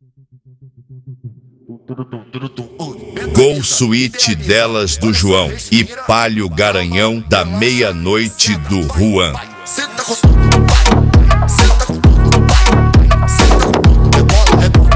Gol Suíte delas do João e Palio Garanhão da meia-noite do Juan. Senta com tudo, vai. Senta com tudo, vai. Senta com tudo, é bola, é bola.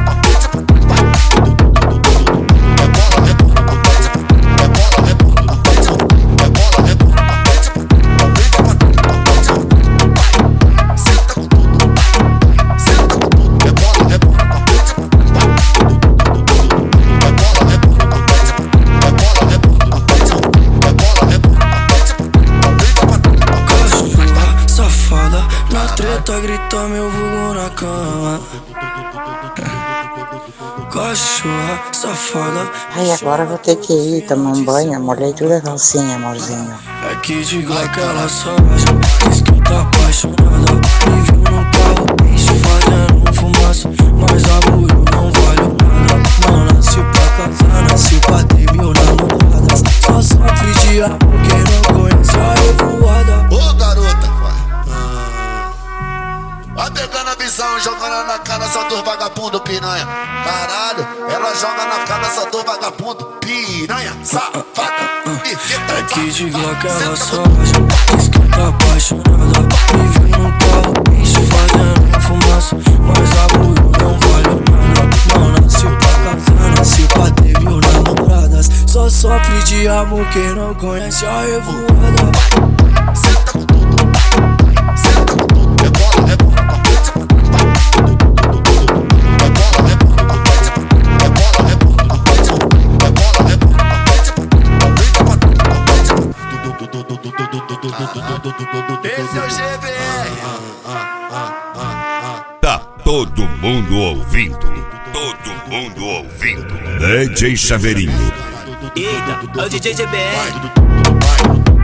Treta grita meu vulgo na cama. Cachorra, safada. Ai, agora eu vou ter que ir tomar um banho. Molhei toda a calcinha, amorzinho. É que de Glock ela só acha. Diz que tá apaixonada. Me viu no carro, bicho fazendo fumaça. Mas amor, eu não valho nada. Não nasci pra casar, nasci pra ter mil namoradas. Só sofre de amor quem não conhece a revoada. Ô garota, vai pegando a visão, jogando na cara só dos vagabundo piranha. Caralho, ela joga na cara só dos vagabundo piranha. Safada, é que de Glock ela só acha. Diz que tá apaixonada. Me viu no carro, bicho fazendo fumaça. Mas amor, eu não valho nada. Não nasci pra casar, nasci pra ter mil namoradas. Só sofre de amor quem não conhece a revoada. Senta com tudo, senta com tudo, é bola, é bola. Esse é o GBR. Tá todo mundo ouvindo. Todo mundo ouvindo. DJ Chaveirinho. Eita, é o DJ GBR.